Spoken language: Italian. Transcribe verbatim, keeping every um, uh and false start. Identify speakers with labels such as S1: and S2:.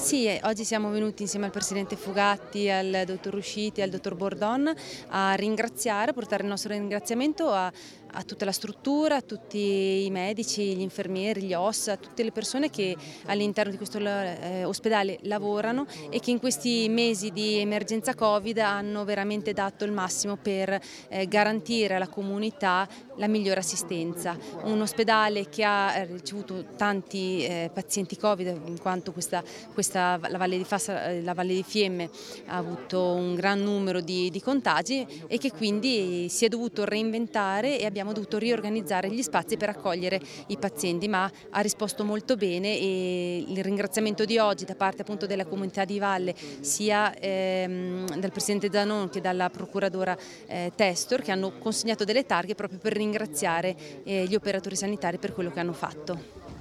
S1: Sì, eh, oggi siamo venuti insieme al Presidente Fugatti, al Dottor Usciti e al Dottor Bordon a ringraziare, a portare il nostro ringraziamento a, a tutta la struttura, a tutti i medici, gli infermieri, gli O S, a tutte le persone che all'interno di questo eh, ospedale lavorano e che in questi mesi di emergenza Covid hanno veramente dato il massimo per eh, garantire alla comunità la migliore assistenza. Un ospedale che ha eh, ricevuto tanti eh, pazienti Covid, in quanto questa, questa, la, Valle di Fassa, eh, la Valle di Fiemme ha avuto un gran numero di, di contagi e che quindi si è dovuto reinventare e abbiamo dovuto riorganizzare gli spazi per accogliere i pazienti, ma ha risposto molto bene e il ringraziamento di oggi da parte appunto della comunità di Valle, sia ehm, dal Presidente Zanon che dalla Procuradora eh, Testor, che hanno consegnato delle targhe proprio per ringraziare eh, gli operatori sanitari per quello che hanno fatto.